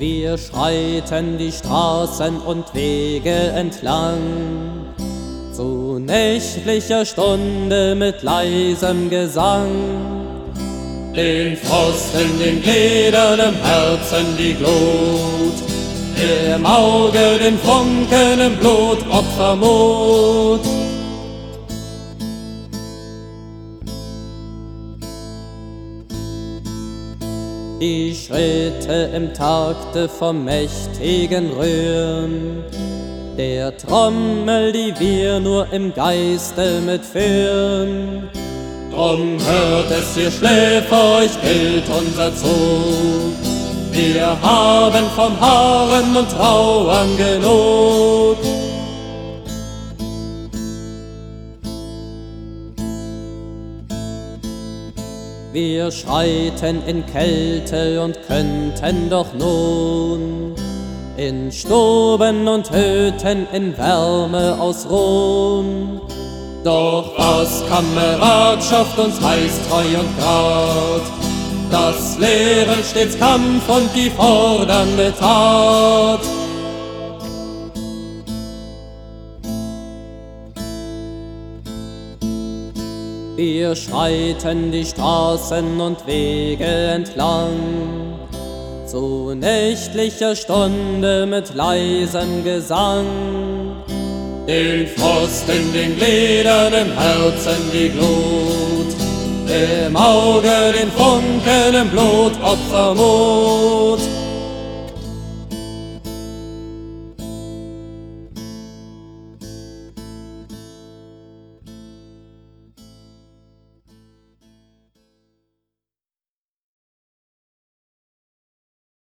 Wir schreiten die Straßen und Wege entlang, zu nächtlicher Stunde mit leisem Gesang. Den Frost in den Gliedern, im Herzen die Glut, im Auge den Funken, im Blut Opfermut. Die Schritte im Takte vom mächtigen Rühren, der Trommel, die wir nur im Geiste mitführen. Drum hört es, ihr Schläfer, euch gilt unser Zug. Wir haben vom Harren und Trauern genug. Wir schreiten in Kälte und könnten doch nun in Stuben und Hütten in Wärme ausruhen. Doch was Kameradschaft uns heißt, Treu und Grat, das lehren stets Kampf und die fordernde Tat. Wir schreiten die Straßen und Wege entlang, zu nächtlicher Stunde mit leisem Gesang. Den Frost in den Gliedern, im Herzen die Glut, im Auge den Funken, im Blut Opfermut.